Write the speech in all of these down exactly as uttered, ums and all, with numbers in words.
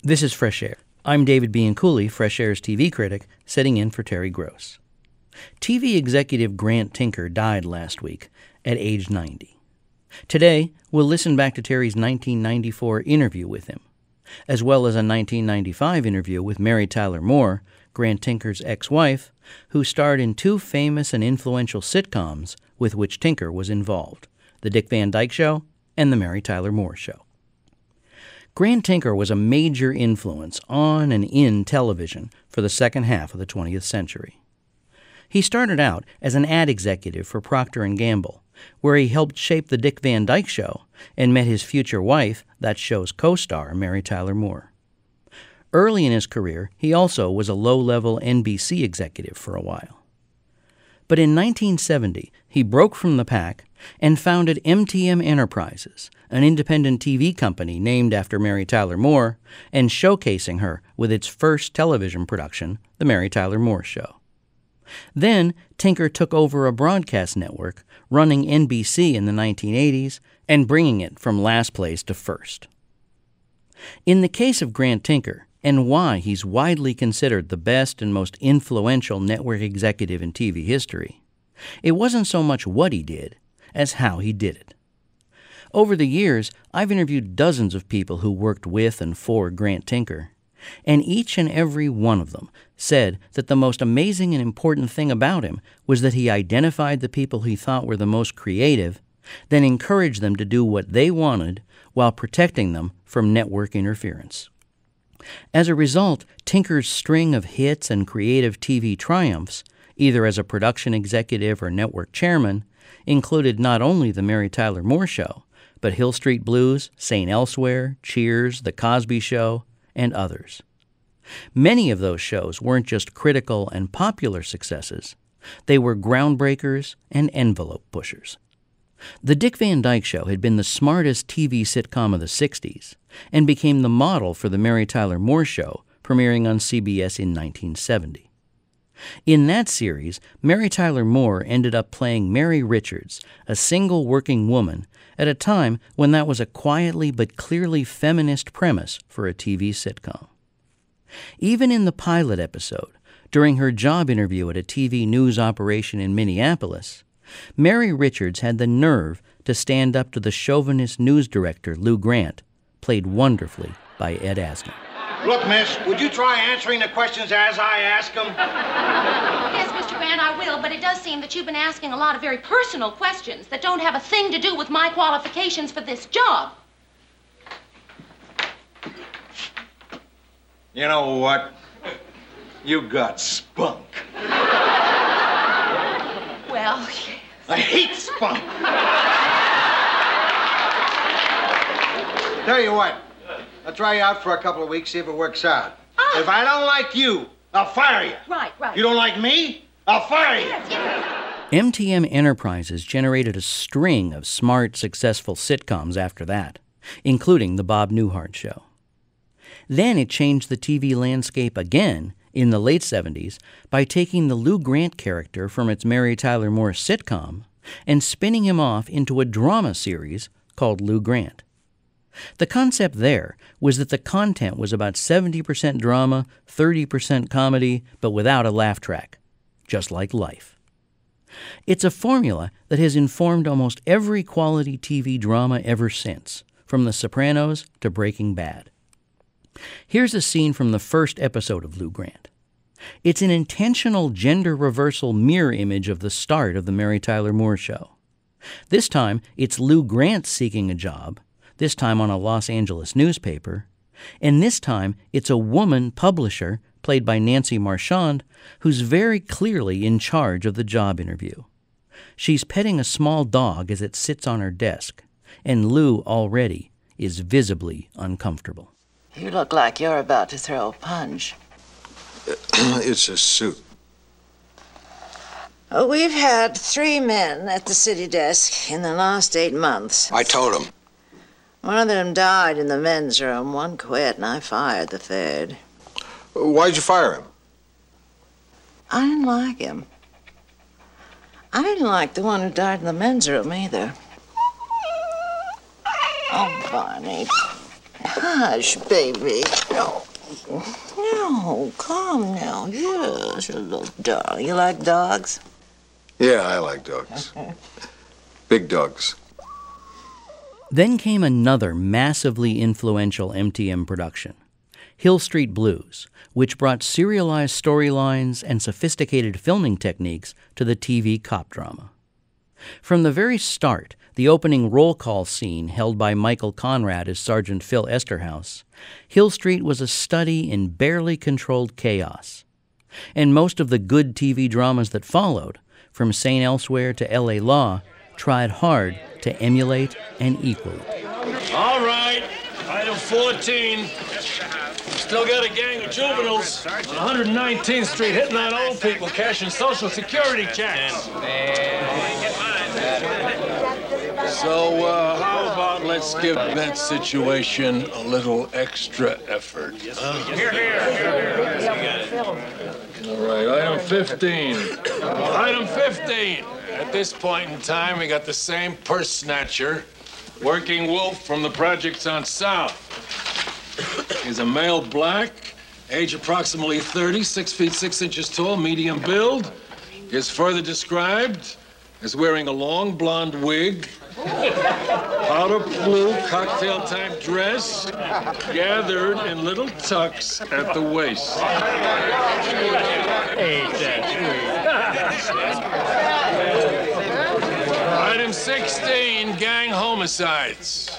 This is Fresh Air. I'm David Bianculli, Fresh Air's T V critic, sitting in for Terry Gross. T V executive Grant Tinker died last week at age ninety. Today, we'll listen back to Terry's nineteen ninety-four interview with him, as well as a nineteen ninety-five interview with Mary Tyler Moore, Grant Tinker's ex-wife, who starred in two famous and influential sitcoms with which Tinker was involved, The Dick Van Dyke Show and The Mary Tyler Moore Show. Grant Tinker was a major influence on and in television for the second half of the twentieth century. He started out as an ad executive for Procter and Gamble, where he helped shape The Dick Van Dyke Show and met his future wife, that show's co-star, Mary Tyler Moore. Early in his career, he also was a low-level N B C executive for a while. But in nineteen seventy, he broke from the pack and founded M T M Enterprises, an independent T V company named after Mary Tyler Moore and showcasing her with its first television production, The Mary Tyler Moore Show. Then, Tinker took over a broadcast network, running N B C in the nineteen eighties and bringing it from last place to first. In the case of Grant Tinker, and why he's widely considered the best and most influential network executive in T V history, it wasn't so much what he did as how he did it. Over the years, I've interviewed dozens of people who worked with and for Grant Tinker, and each and every one of them said that the most amazing and important thing about him was that he identified the people he thought were the most creative, then encouraged them to do what they wanted while protecting them from network interference. As a result, Tinker's string of hits and creative T V triumphs, either as a production executive or network chairman, included not only The Mary Tyler Moore Show, but Hill Street Blues, Saint Elsewhere, Cheers, The Cosby Show, and others. Many of those shows weren't just critical and popular successes, they were groundbreakers and envelope pushers. The Dick Van Dyke Show had been the smartest T V sitcom of the sixties and became the model for The Mary Tyler Moore Show, premiering on C B S in nineteen seventy. In that series, Mary Tyler Moore ended up playing Mary Richards, a single working woman, at a time when that was a quietly but clearly feminist premise for a T V sitcom. Even in the pilot episode, during her job interview at a T V news operation in Minneapolis, Mary Richards had the nerve to stand up to the chauvinist news director Lou Grant, played wonderfully by Ed Asner. Look, miss, would you try answering the questions as I ask them? Yes, Mister Grant, I will, but it does seem that you've been asking a lot of very personal questions that don't have a thing to do with my qualifications for this job. You know what? You got spunk. Well, yes. I hate spunk. Tell you what, I'll try you out for a couple of weeks, see if it works out. Oh. If I don't like you, I'll fire you. Right, right. You don't like me? I'll fire you. Yes, yes. M T M Enterprises generated a string of smart, successful sitcoms after that, including The Bob Newhart Show. Then it changed the T V landscape again in the late seventies by taking the Lou Grant character from its Mary Tyler Moore sitcom and spinning him off into a drama series called Lou Grant. The concept there was that the content was about seventy percent drama, thirty percent comedy, but without a laugh track, just like life. It's a formula that has informed almost every quality T V drama ever since, from The Sopranos to Breaking Bad. Here's a scene from the first episode of Lou Grant. It's an intentional gender reversal mirror image of the start of The Mary Tyler Moore Show. This time, it's Lou Grant seeking a job, this time on a Los Angeles newspaper, and this time it's a woman publisher, played by Nancy Marchand, who's very clearly in charge of the job interview. She's petting a small dog as it sits on her desk, and Lou already is visibly uncomfortable. You look like you're about to throw a punch. It's a suit. Oh, we've had three men at the city desk in the last eight months. I told him. One of them died in the men's room, one quit, and I fired the third. Why'd you fire him? I didn't like him. I didn't like the one who died in the men's room either. Oh, Barney. Hush, baby. No. No, calm now. Yes, you little dog. You like dogs? Yeah, I like dogs. Big dogs. Then came another massively influential M T M production, Hill Street Blues, which brought serialized storylines and sophisticated filming techniques to the T V cop drama. From the very start, the opening roll call scene held by Michael Conrad as Sergeant Phil Esterhaus, Hill Street was a study in barely controlled chaos. And most of the good T V dramas that followed, from Saint Elsewhere to L A Law, tried hard to emulate and equal it. All right, item fourteen. Still got a gang of juveniles on one hundred nineteenth Street hitting on old people cashing Social Security checks. So, uh, how about let's give that situation a little extra effort? Uh, here, here, here, here. All right, item fifteen. Item fifteen. At this point in time, we got the same purse snatcher, working wolf from the projects on South. He's a male black, age approximately thirty, six feet six inches tall, medium build. Is further described as wearing a long blonde wig, powder blue cocktail-type dress, gathered in little tucks at the waist. Ain't that sweet? Item sixteen, gang homicides.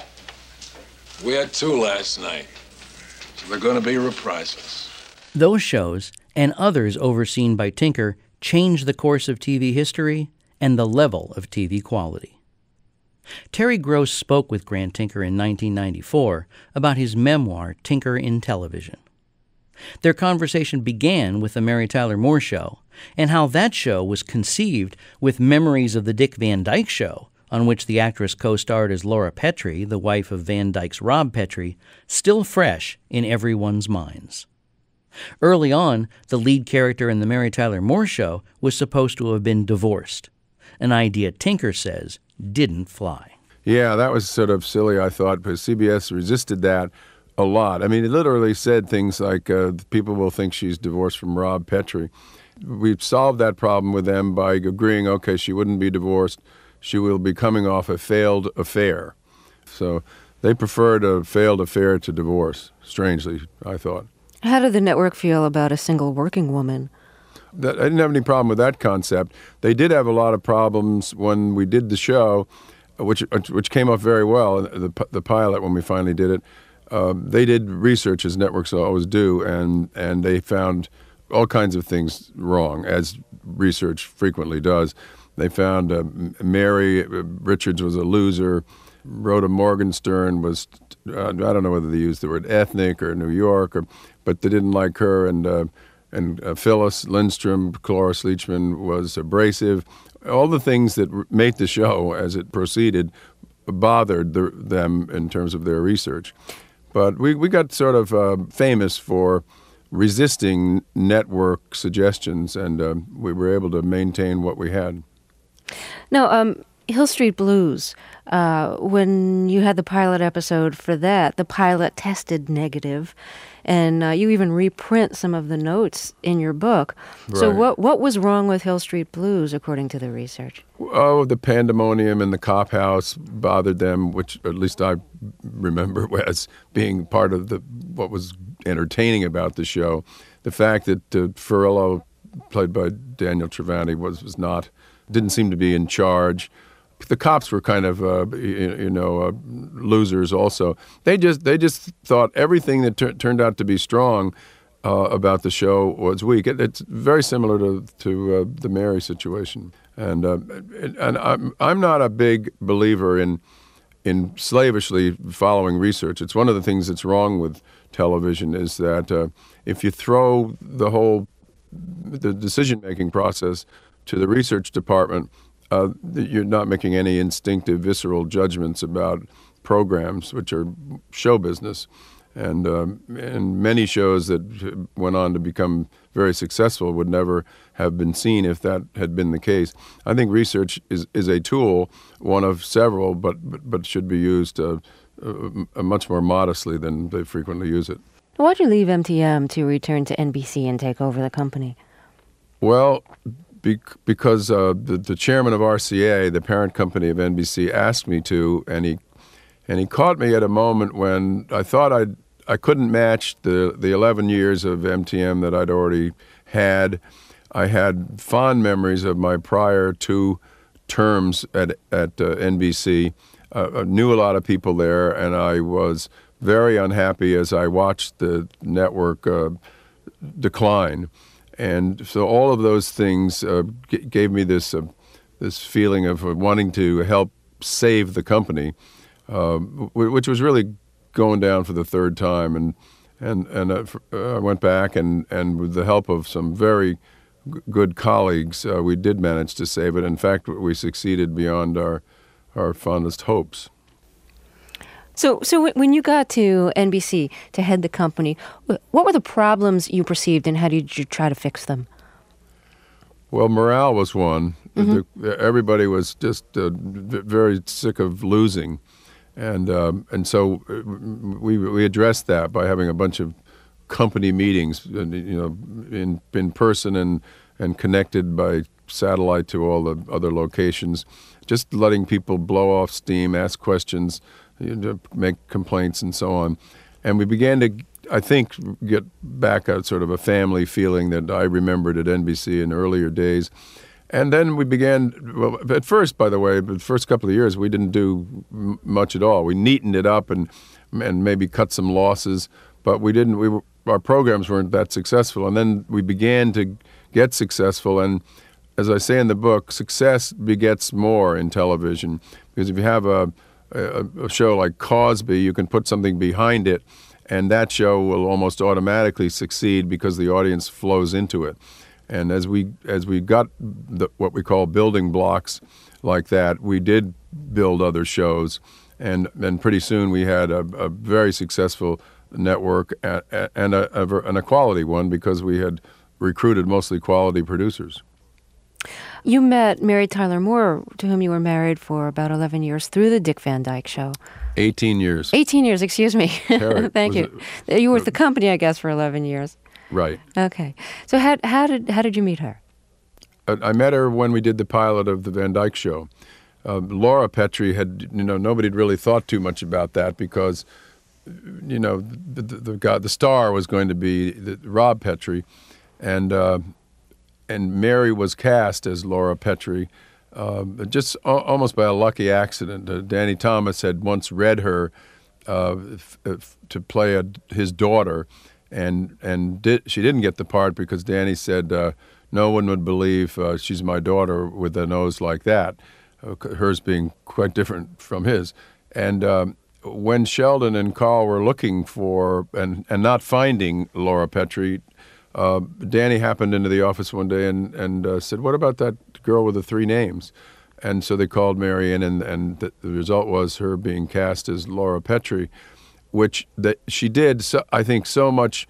We had two last night, so they're going to be reprisals. Those shows, and others overseen by Tinker, changed the course of T V history and the level of T V quality. Terry Gross spoke with Grant Tinker in nineteen ninety-four about his memoir, Tinker in Television. Their conversation began with The Mary Tyler Moore Show, and how that show was conceived with memories of the Dick Van Dyke Show, on which the actress co-starred as Laura Petrie, the wife of Van Dyke's Rob Petrie, still fresh in everyone's minds. Early on, the lead character in The Mary Tyler Moore Show was supposed to have been divorced, an idea Tinker says didn't fly. Yeah, that was sort of silly, I thought, because C B S resisted that a lot. I mean, it literally said things like, uh, people will think she's divorced from Rob Petrie. We solved that problem with them by agreeing, okay, she wouldn't be divorced. She will be coming off a failed affair. So they preferred a failed affair to divorce, strangely, I thought. How did the network feel about a single working woman? That, I didn't have any problem with that concept. They did have a lot of problems when we did the show, which which came off very well, the, the pilot, when we finally did it. Uh, they did research, as networks always do, and, and they found all kinds of things wrong, as research frequently does. They found uh, Mary Richards was a loser. Rhoda Morgenstern was, uh, I don't know whether they used the word ethnic or New York, or, but they didn't like her. And uh, and uh, Phyllis Lindstrom, Cloris Leachman, was abrasive. All the things that r- made the show as it proceeded bothered the, them in terms of their research. But we, we got sort of uh, famous for resisting network suggestions, and uh, we were able to maintain what we had. Now, um, Hill Street Blues, uh, when you had the pilot episode for that, the pilot tested negative, and uh, you even reprint some of the notes in your book. Right. So what what was wrong with Hill Street Blues, according to the research? Oh, the pandemonium in the cop house bothered them, which at least I remember as being part of the what was entertaining about the show. The fact that uh, Ferrillo, played by Daniel Trevani, was, was not, didn't seem to be in charge. The cops were kind of, uh, you, you know, uh, losers also. They just they just thought everything that tur- turned out to be strong uh, about the show was weak. It, it's very similar to to uh, the Mary situation. And uh, and I'm I'm not a big believer in in slavishly following research. It's one of the things that's wrong with television is that uh, if you throw the whole the decision-making process to the research department, uh, you're not making any instinctive, visceral judgments about programs, which are show business. And, um, and many shows that went on to become very successful would never have been seen if that had been the case. I think research is, is a tool, one of several, but but, but should be used uh, uh, much more modestly than they frequently use it. Why'd you leave M T M to return to N B C and take over the company? Well, be- because uh, the, the chairman of R C A, the parent company of N B C, asked me to, and he and he caught me at a moment when I thought I'd I couldn't match the the eleven years of M T M that I'd already had. I had fond memories of my prior two terms at at uh, N B C. Uh, I knew a lot of people there, and I was very unhappy as I watched the network uh, decline. And so all of those things uh, g- gave me this uh, this feeling of uh, wanting to help save the company, uh, w- which was really going down for the third time. And and and uh, uh, I went back, and, and with the help of some very g- good colleagues, uh, we did manage to save it. In fact, we succeeded beyond our our fondest hopes. So, so when you got to N B C to head the company, what were the problems you perceived, and how did you try to fix them? Well, morale was one. Mm-hmm. The, everybody was just uh, v- very sick of losing, and um, and so we we addressed that by having a bunch of company meetings, you know, in in person and and connected by satellite to all the other locations, just letting people blow off steam, ask questions, you know, make complaints, and so on. And we began to, I think, get back a sort of a family feeling that I remembered at N B C in earlier days. And then we began, well, at first, by the way, the first couple of years, we didn't do m- much at all. We neatened it up and and maybe cut some losses, but we didn't, we were, our programs weren't that successful. And then we began to get successful. And as I say in the book, success begets more in television, because if you have a, a, a show like Cosby, you can put something behind it, and that show will almost automatically succeed because the audience flows into it. And as we as we got the, what we call building blocks like that, we did build other shows, and and pretty soon we had a, a very successful network and, and, a, a, and a quality one, because we had recruited mostly quality producers. You met Mary Tyler Moore, to whom you were married for about eleven years, through the Dick Van Dyke Show. eighteen years. eighteen years, excuse me. Thank you. It, you were with the company, I guess, for eleven years. Right. Okay. So how, how did how did you meet her? I met her when we did the pilot of the Van Dyke Show. Uh, Laura Petrie had, you know, nobody had really thought too much about that, because, you know, the the, the, guy, the star was going to be the, Rob Petrie, and uh, and Mary was cast as Laura Petrie, uh, just a- almost by a lucky accident. Uh, Danny Thomas had once read her uh, f- f- to play a, his daughter, and and did, she didn't get the part because Danny said, uh, no one would believe uh, she's my daughter with a nose like that, uh, hers being quite different from his. And um, when Sheldon and Carl were looking for and, and not finding Laura Petrie, uh, Danny happened into the office one day and, and uh, said, what about that girl with the three names? And so they called Mary in, and, and the, the result was her being cast as Laura Petrie, which that she did, so, I think, so much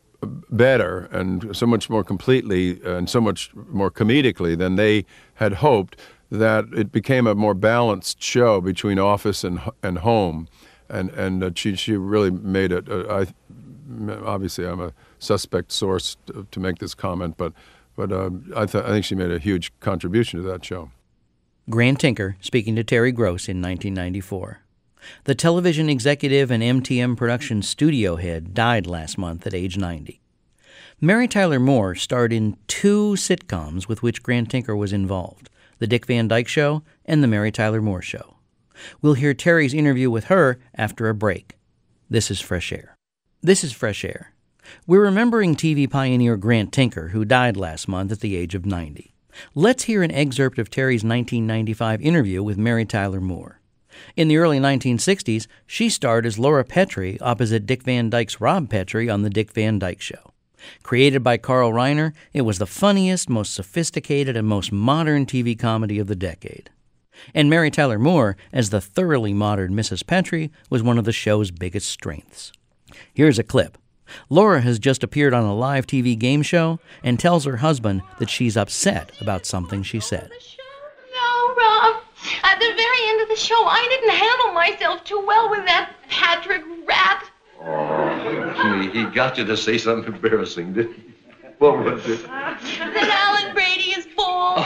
better and so much more completely and so much more comedically than they had hoped, that it became a more balanced show between office and and home, and and uh, she she really made it. Uh, I obviously I'm a suspect source to, to make this comment, but but uh, I th- I think she made a huge contribution to that show. Grant Tinker speaking to Terry Gross in nineteen ninety-four. The television executive and M T M production studio head died last month at age ninety. Mary Tyler Moore starred in two sitcoms with which Grant Tinker was involved, The Dick Van Dyke Show and The Mary Tyler Moore Show. We'll hear Terry's interview with her after a break. This is Fresh Air. This is Fresh Air. We're remembering T V pioneer Grant Tinker, who died last month at the age of ninety. Let's hear an excerpt of Terry's nineteen ninety-five interview with Mary Tyler Moore. In the early nineteen sixties, she starred as Laura Petrie opposite Dick Van Dyke's Rob Petrie on The Dick Van Dyke Show. Created by Carl Reiner, it was the funniest, most sophisticated, and most modern T V comedy of the decade. And Mary Tyler Moore, as the thoroughly modern Missus Petrie, was one of the show's biggest strengths. Here's a clip. Laura has just appeared on a live T V game show and tells her husband that she's upset about something she said. No, Rob. At the very end of the show, I didn't handle myself too well with that Patrick rat. Oh, he got you to say something embarrassing, didn't he? What was it? That Alan Brady is bald.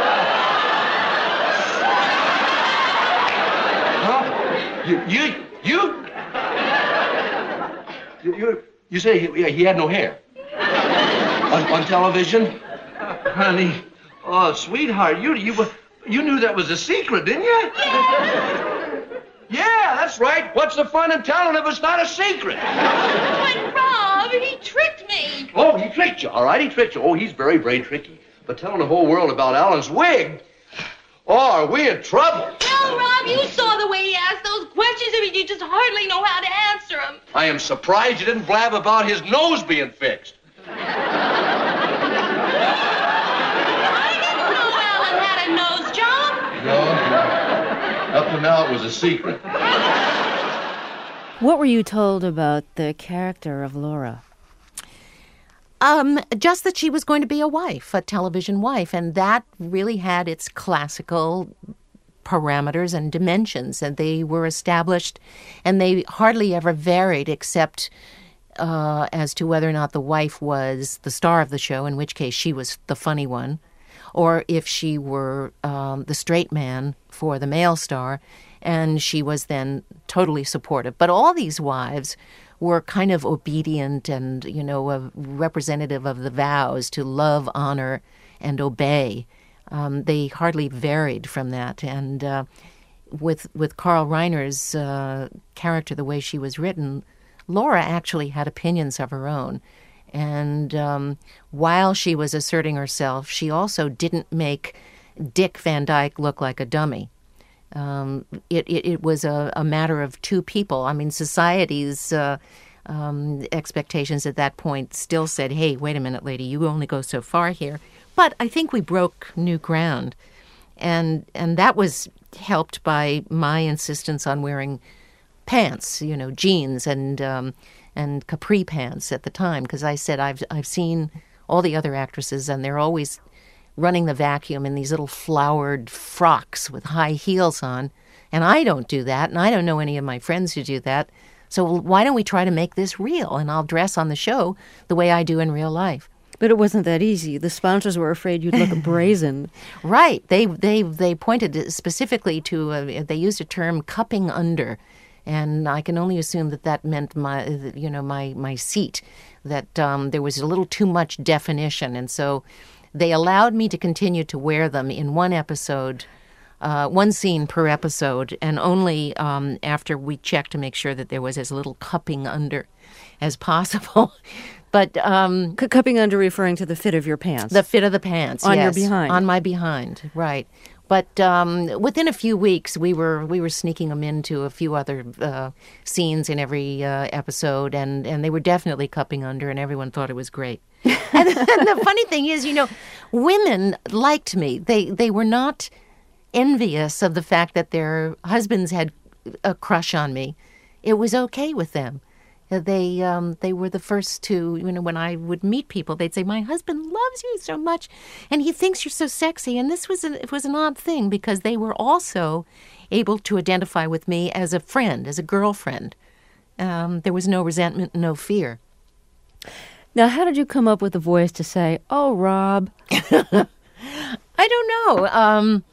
Huh? You, you, you, you, you, you say he, he had no hair? On, on television? Honey, oh, sweetheart, you, you, you knew that was a secret, didn't you? Yeah, that's right. What's the fun in telling if it's not a secret? But Rob, he tricked me. Oh, he tricked you. All right, he tricked you. Oh, he's very, very tricky. But telling the whole world about Alan's wig, oh, are we in trouble? Well, Rob, you saw the way he asked those questions. I mean, you just hardly know how to answer them. I am surprised you didn't blab about his nose being fixed. I didn't know Alan had a nose job. No, up to now it was a secret. What were you told about the character of Laura? Um, just that she was going to be a wife, a television wife, and that really had its classical parameters and dimensions, and they were established, and they hardly ever varied except uh, as to whether or not the wife was the star of the show, in which case she was the funny one, or if she were um, the straight man for the male star, and she was then totally supportive. But all these wives were kind of obedient and, you know, a representative of the vows to love, honor, and obey. Um, they hardly varied from that. And uh, with with Carl Reiner's uh, character, the way she was written, Laura actually had opinions of her own. And um, while she was asserting herself, she also didn't make Dick Van Dyke look like a dummy. Um, it, it, it was a, a matter of two people. I mean, society's uh, um, expectations at that point still said, hey, wait a minute, lady, you only go so far here. But I think we broke new ground. And and that was helped by my insistence on wearing pants, you know, jeans and um, and capri pants at the time, because I said I've I've seen all the other actresses, and they're always running the vacuum in these little flowered frocks with high heels on, and I don't do that, and I don't know any of my friends who do that. So why don't we try to make this real, and I'll dress on the show the way I do in real life. But it wasn't that easy. The sponsors were afraid you'd look brazen. Right. They they they pointed specifically to, uh, they used a term, cupping under. And I can only assume that that meant my, you know, my, my seat, that um, there was a little too much definition. And so they allowed me to continue to wear them in one episode, uh, one scene per episode, and only um, after we checked to make sure that there was as little cupping under as possible. But um, C- cupping under referring to the fit of your pants. The fit of the pants, on yes. your behind. On my behind, right. But um, within a few weeks, we were we were sneaking them into a few other uh, scenes in every uh, episode, and, and they were definitely cupping under, and everyone thought it was great. and, and the funny thing is, you know, women liked me. They they were not envious of the fact that their husbands had a crush on me. It was okay with them. They um, they were the first to, you know, when I would meet people, they'd say, my husband loves you so much, and he thinks you're so sexy. And this was an, it was an odd thing, because they were also able to identify with me as a friend, as a girlfriend. Um, there was no resentment, no fear. Now, how did you come up with the voice to say, oh, Rob? I don't know. Um,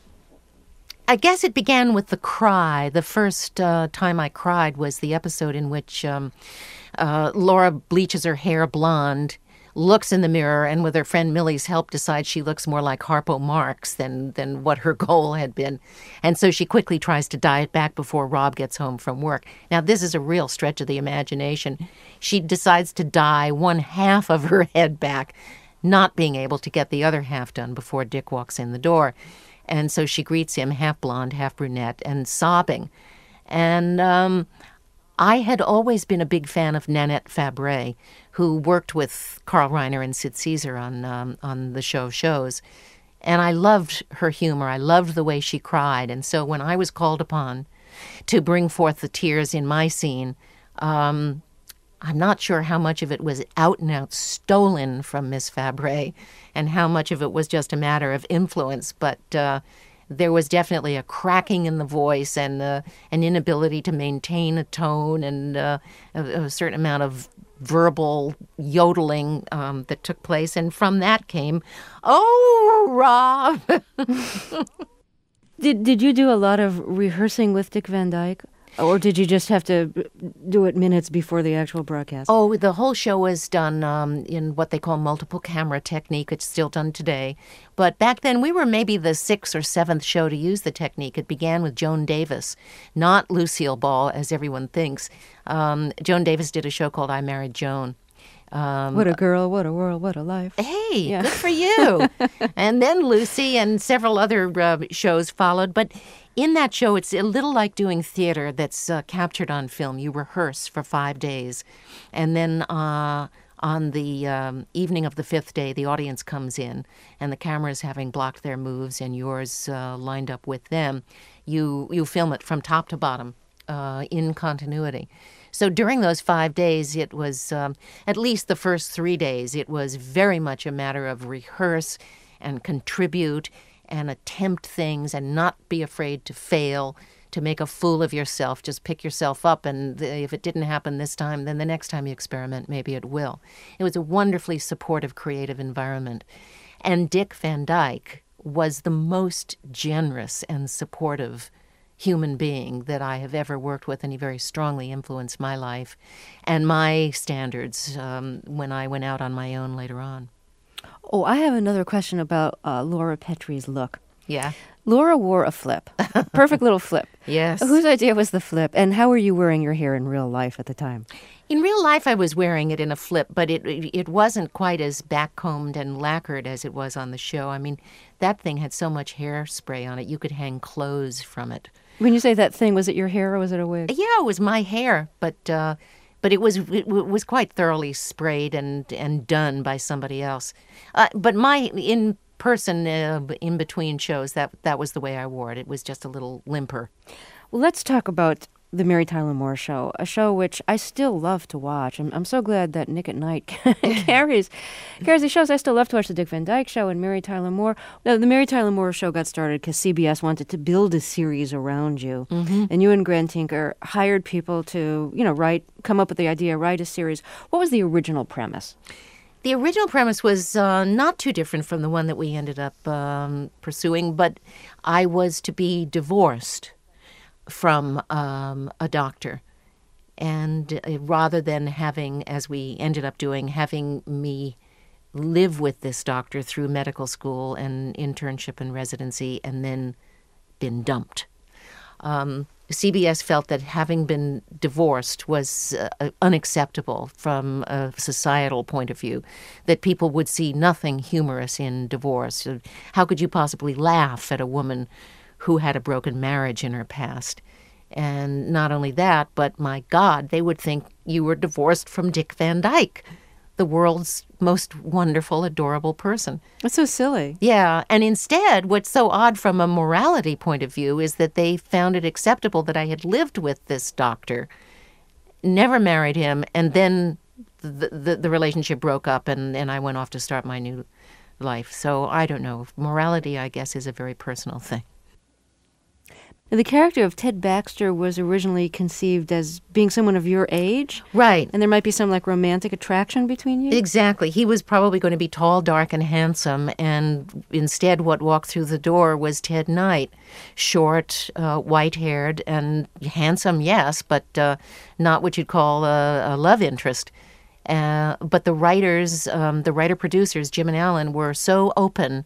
I guess it began with the cry. The first uh, time I cried was the episode in which um, uh, Laura bleaches her hair blonde, looks in the mirror, and with her friend Millie's help decides she looks more like Harpo Marx than, than what her goal had been. And so she quickly tries to dye it back before Rob gets home from work. Now, this is a real stretch of the imagination. She decides to dye one half of her head back, not being able to get the other half done before Dick walks in the door. And so she greets him, half blonde, half brunette, and sobbing. And um, I had always been a big fan of Nanette Fabray, who worked with Carl Reiner and Sid Caesar on um, on the show shows. And I loved her humor. I loved the way she cried. And so when I was called upon to bring forth the tears in my scene, um, I'm not sure how much of it was out and out stolen from Miss Fabray and how much of it was just a matter of influence, but uh, there was definitely a cracking in the voice and uh, an inability to maintain a tone and uh, a, a certain amount of verbal yodeling um, that took place. And from that came, "Oh, Rob." Did Did you do a lot of rehearsing with Dick Van Dyke? Or did you just have to do it minutes before the actual broadcast? Oh, the whole show was done um, in what they call multiple camera technique. It's still done today. But back then, we were maybe the sixth or seventh show to use the technique. It began with Joan Davis, not Lucille Ball, as everyone thinks. Um, Joan Davis did a show called I Married Joan. Um, what a girl, what a world, what a life. Hey, yeah. Good for you. And then Lucy and several other uh, shows followed. But in that show, it's a little like doing theater that's uh, captured on film. You rehearse for five days. And then uh, on the um, evening of the fifth day, the audience comes in, and the cameras having blocked their moves and yours uh, lined up with them, you, you film it from top to bottom uh, in continuity. So during those five days, it was, um, at least the first three days, it was very much a matter of rehearse and contribute and attempt things and not be afraid to fail, to make a fool of yourself. Just pick yourself up, and if it didn't happen this time, then the next time you experiment, maybe it will. It was a wonderfully supportive, creative environment. And Dick Van Dyke was the most generous and supportive human being that I have ever worked with, and he very strongly influenced my life and my standards um, when I went out on my own later on. Oh, I have another question about uh, Laura Petrie's look. Yeah. Laura wore a flip. Perfect little flip. Yes. Whose idea was the flip, and how were you wearing your hair in real life at the time? In real life, I was wearing it in a flip, but it it wasn't quite as backcombed and lacquered as it was on the show. I mean, that thing had so much hairspray on it, you could hang clothes from it. When you say that thing, was it your hair or was it a wig? Yeah, it was my hair, but uh, but it was it was quite thoroughly sprayed and and done by somebody else. Uh, but my in person uh, in between shows, that that was the way I wore it. It was just a little limper. Well, let's talk about the Mary Tyler Moore Show, a show which I still love to watch. I'm, I'm so glad that Nick at Night carries carries the shows. I still love to watch the Dick Van Dyke Show and Mary Tyler Moore. No, the Mary Tyler Moore Show got started because C B S wanted to build a series around you. Mm-hmm. And you and Grant Tinker hired people to, you know, write, come up with the idea, write a series. What was the original premise? The original premise was uh, not too different from the one that we ended up um, pursuing, but I was to be divorced from um, a doctor. And uh, rather than having, as we ended up doing, having me live with this doctor through medical school and internship and residency and then been dumped. Um, C B S felt that having been divorced was uh, unacceptable from a societal point of view, that people would see nothing humorous in divorce. How could you possibly laugh at a woman who had a broken marriage in her past? And not only that, but my God, they would think you were divorced from Dick Van Dyke, the world's most wonderful, adorable person. That's so silly. Yeah, and instead, what's so odd from a morality point of view is that they found it acceptable that I had lived with this doctor, never married him, and then the the, the relationship broke up and, and I went off to start my new life. So I don't know. Morality, I guess, is a very personal thing. The character of Ted Baxter was originally conceived as being someone of your age. Right. And there might be some, like, romantic attraction between you? Exactly. He was probably going to be tall, dark, and handsome, and instead what walked through the door was Ted Knight. Short, uh, white-haired, and handsome, yes, but uh, not what you'd call a, a love interest. Uh, but the writers, um, the writer-producers, Jim and Alan, were so open.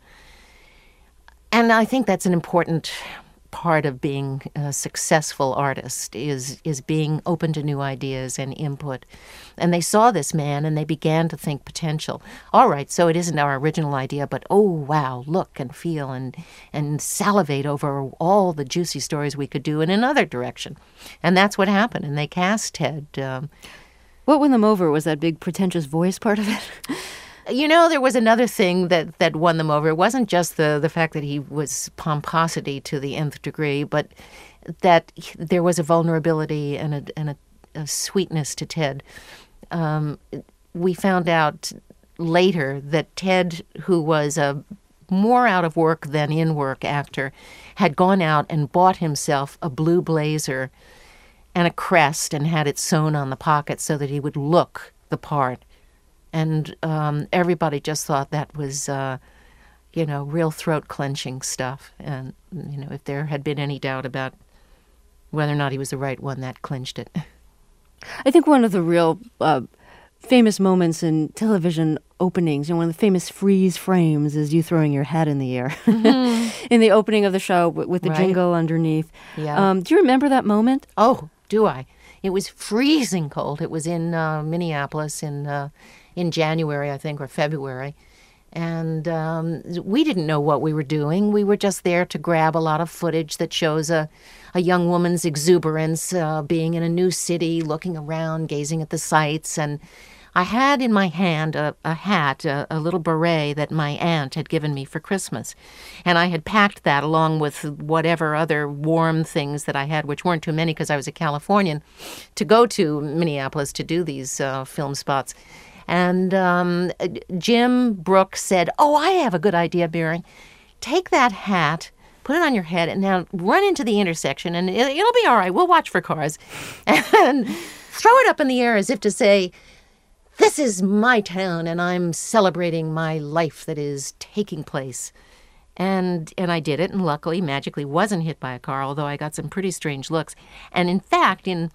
And I think that's an important part of being a successful artist is is being open to new ideas and input. And they saw this man and they began to think potential. All right, so it isn't our original idea, but oh, wow, look and feel and, and salivate over all the juicy stories we could do in another direction. And that's what happened, and they cast Ted. Um, what won them over? Was that big pretentious voice part of it? You know, there was another thing that, that won them over. It wasn't just the, the fact that he was pomposity to the nth degree, but that there was a vulnerability and a, and a, a sweetness to Ted. Um, we found out later that Ted, who was a more out of work than in work actor, had gone out and bought himself a blue blazer and a crest and had it sewn on the pocket so that he would look the part. And um, everybody just thought that was, uh, you know, real throat-clenching stuff. And, you know, if there had been any doubt about whether or not he was the right one, that clinched it. I think one of the real uh, famous moments in television openings, and one of the famous freeze frames, is you throwing your hat in the air mm-hmm. in the opening of the show w- with the right. jingle underneath. Yeah. Um, do you remember that moment? Oh, do I? It was freezing cold. It was in uh, Minneapolis in uh, in January, I think, or February. And um, we didn't know what we were doing. We were just there to grab a lot of footage that shows a, a young woman's exuberance, uh, being in a new city, looking around, gazing at the sights. And I had in my hand a, a hat, a, a little beret that my aunt had given me for Christmas. And I had packed that along with whatever other warm things that I had, which weren't too many because I was a Californian, to go to Minneapolis to do these uh, film spots. And um, Jim Brooks said, oh, I have a good idea, Mary. Take that hat, put it on your head, and now run into the intersection, and it, it'll be all right. We'll watch for cars. And throw it up in the air as if to say, this is my town, and I'm celebrating my life that is taking place. And and I did it, and luckily, magically, wasn't hit by a car, although I got some pretty strange looks. And in fact, in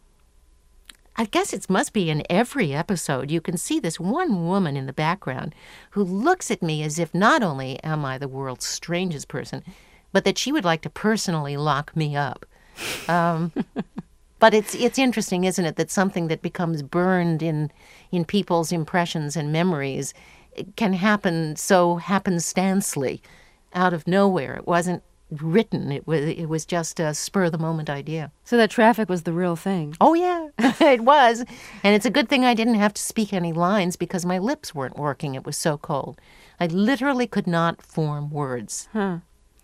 I guess it must be in every episode, you can see this one woman in the background who looks at me as if not only am I the world's strangest person, but that she would like to personally lock me up. Um, but it's it's interesting, isn't it, that something that becomes burned in in people's impressions and memories can happen so happenstancely out of nowhere. It wasn't written. It was it was just a spur-of-the-moment idea. So that traffic was the real thing. Oh, yeah, it was. And it's a good thing I didn't have to speak any lines because my lips weren't working. It was so cold. I literally could not form words. Huh.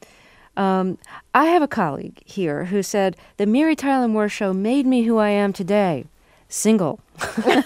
Um, I have a colleague here who said, the Mary Tyler Moore Show made me who I am today. Single. And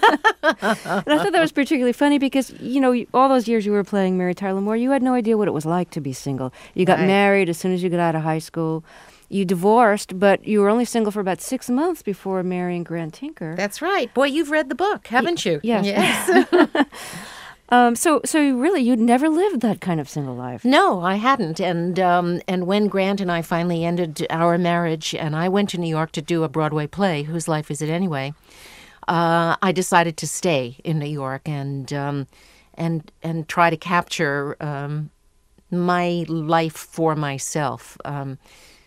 I thought that was particularly funny because, you know, all those years you were playing Mary Tyler Moore, you had no idea what it was like to be single. You got right. married as soon as you got out of high school. You divorced, but you were only single for about six months before marrying Grant Tinker. That's right. Boy, you've read the book, haven't you? Yes. Yes. um, so, so really, you'd never lived that kind of single life. No, I hadn't. And um, and when Grant and I finally ended our marriage, and I went to New York to do a Broadway play, Whose Life Is It Anyway? Uh, I decided to stay in New York and um, and and try to capture um, my life for myself. Um,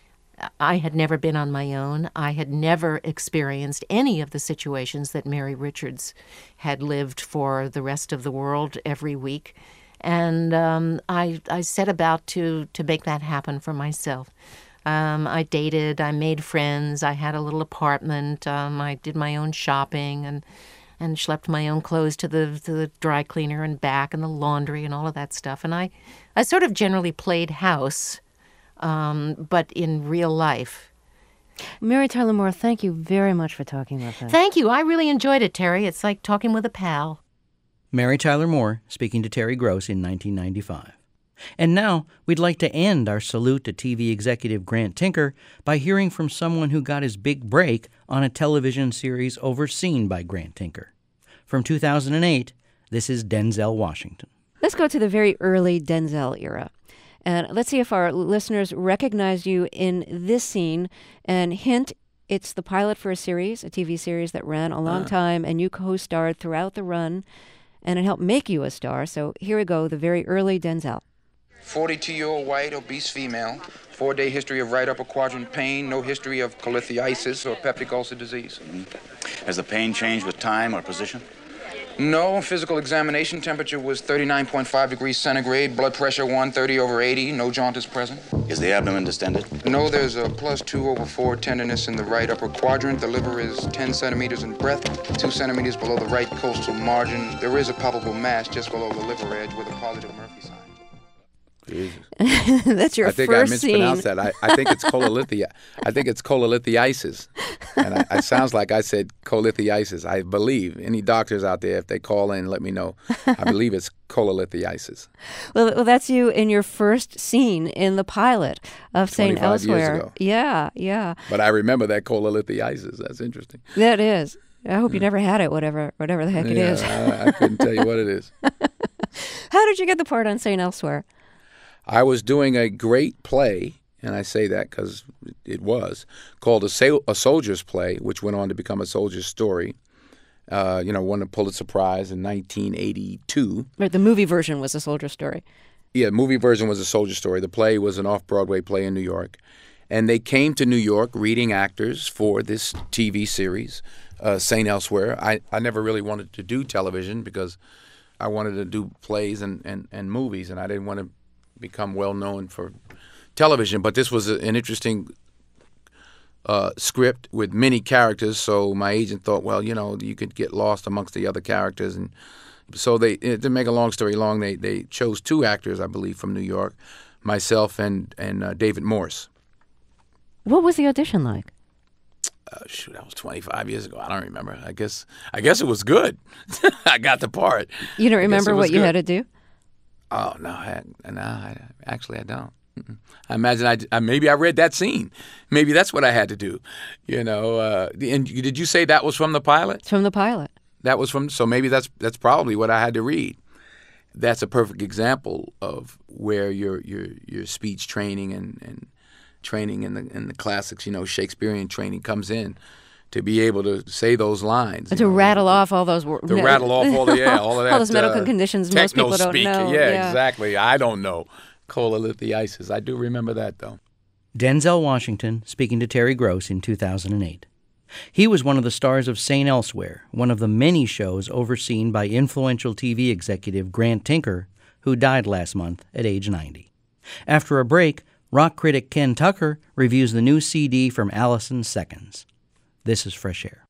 I had never been on my own. I had never experienced any of the situations that Mary Richards had lived for the rest of the world every week, and um, I I set about to to make that happen for myself. Um, I dated, I made friends, I had a little apartment, um, I did my own shopping and and schlepped my own clothes to the to the dry cleaner and back and the laundry and all of that stuff. And I, I sort of generally played house, um, but in real life. Mary Tyler Moore, thank you very much for talking with us. Thank you. I really enjoyed it, Terry. It's like talking with a pal. Mary Tyler Moore speaking to Terry Gross in nineteen ninety-five. And now, we'd like to end our salute to T V executive Grant Tinker by hearing from someone who got his big break on a television series overseen by Grant Tinker. From two thousand eight, this is Denzel Washington. Let's go to the very early Denzel era. And let's see if our listeners recognize you in this scene. And hint, it's the pilot for a series, a T V series that ran a long uh. time, and you co-starred throughout the run, and it helped make you a star. So here we go, the very early Denzel. forty-two-year-old white, obese female, four-day history of right upper quadrant pain, no history of cholelithiasis or peptic ulcer disease. Mm-hmm. Has the pain changed with time or position? No. Physical examination temperature was thirty-nine point five degrees centigrade, blood pressure one thirty over eighty, no jaundice present. Is the abdomen distended? No, there's a plus two over four tenderness in the right upper quadrant. The liver is ten centimeters in breadth, two centimeters below the right costal margin. There is a palpable mass just below the liver edge with a positive Murphy sign. That's your I think first I mispronounced scene. that. I, I think it's cololithia. I think it's cololithiasis. And I, it sounds like I said cololithiasis. I believe. Any doctors out there, if they call in, let me know. I believe it's cololithiasis. Well, well, that's you in your first scene in the pilot of Saint twenty-five years Elsewhere. ago. Yeah, yeah. But I remember that cololithiasis. That's interesting. That is. I hope you never had it, whatever whatever the heck it Yeah, is. I, I couldn't tell you what it is. How did you get the part on Saint Elsewhere? I was doing a great play, and I say that because it was, called a, Sa- a Soldier's Play, which went on to become A Soldier's Story. Uh, you know, won a Pulitzer Prize in nineteen eighty-two. Right, the movie version was A Soldier's Story. Yeah, the movie version was A Soldier's Story. The play was an off-Broadway play in New York. And they came to New York reading actors for this T V series, uh, Saint Elsewhere. I, I never really wanted to do television because I wanted to do plays and, and, and movies, and I didn't want to become well-known for television. But this was a, an interesting uh, script with many characters, so my agent thought, well, you know, you could get lost amongst the other characters. And so they, to make a long story long, they, they chose two actors, I believe, from New York, myself and, and uh, David Morse. What was the audition like? Uh, shoot, that was twenty-five years ago. I don't remember. I guess I guess it was good. I got the part. You don't remember what you good. had to do? Oh, no. I, no I, actually, I don't. Mm-mm. I imagine I, I maybe I read that scene. Maybe that's what I had to do. You know, uh, and did you say that was from the pilot? It's from the pilot. That was from, so maybe that's that's probably what I had to read. That's a perfect example of where your your your speech training and, and training in the in the classics, you know, Shakespearean training comes in to be able to say those lines. And to know, rattle off all those words. To rattle off all the, yeah, all of that. all those medical uh, conditions most people don't speak. know. Yeah, yeah, exactly. I don't know. Cololithiasis. I do remember that, though. Denzel Washington speaking to Terry Gross in two thousand eight. He was one of the stars of Saint Elsewhere, one of the many shows overseen by influential T V executive Grant Tinker, who died last month at age ninety. After a break, rock critic Ken Tucker reviews the new C D from Allison Seconds. This is Fresh Air.